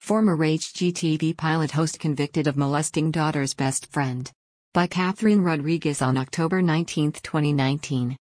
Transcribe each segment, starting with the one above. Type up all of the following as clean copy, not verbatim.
Former HGTV pilot host convicted of molesting daughter's best friend. By Catherine Rodriguez on October 19, 2019.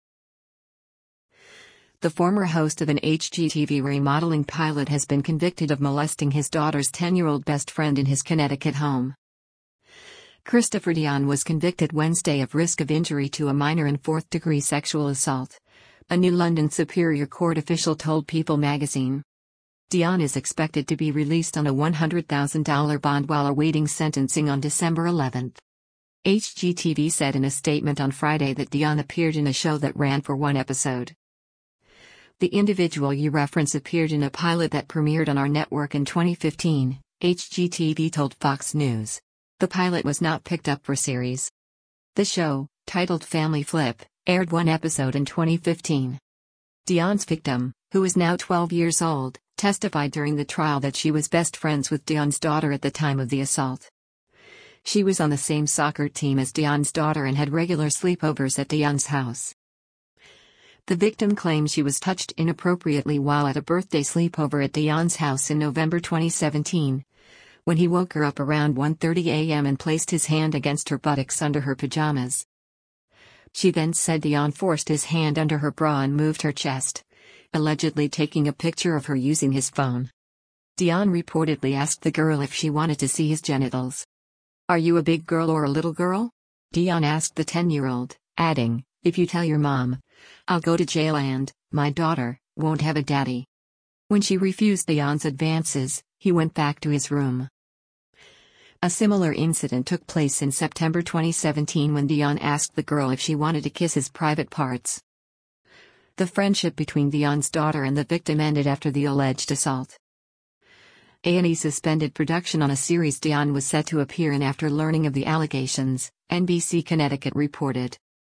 The former host of an HGTV remodeling pilot has been convicted of molesting his daughter's 10-year-old best friend in his Connecticut home. Christopher Dionne was convicted Wednesday of risk of injury to a minor and fourth-degree sexual assault. A New London Superior Court official told People magazine. Dionne is expected to be released on a $100,000 bond while awaiting sentencing on December 11. HGTV said in a statement on Friday that Dionne appeared in a show that ran for one episode. The individual you reference appeared in a pilot that premiered on our network in 2015, HGTV told Fox News. The pilot was not picked up for series. The show, titled Family Flip, aired one episode in 2015. Dionne's victim, who is now 12 years old, testified during the trial that she was best friends with Dionne's daughter at the time of the assault. She was on the same soccer team as Dionne's daughter and had regular sleepovers at Dionne's house. The victim claims she was touched inappropriately while at a birthday sleepover at Dionne's house in November 2017, when he woke her up around 1:30 a.m. and placed his hand against her buttocks under her pajamas. She then said Dionne forced his hand under her bra and moved her chest, allegedly taking a picture of her using his phone. Dionne reportedly asked the girl if she wanted to see his genitals. "Are you a big girl or a little girl?" Dionne asked the 10-year-old, adding, "If you tell your mom, I'll go to jail and my daughter won't have a daddy." When she refused Dionne's advances, he went back to his room. A similar incident took place in September 2017 when Dionne asked the girl if she wanted to kiss his private parts. The friendship between Dionne's daughter and the victim ended after the alleged assault. A&E suspended production on a series Dionne was set to appear in after learning of the allegations, NBC Connecticut reported.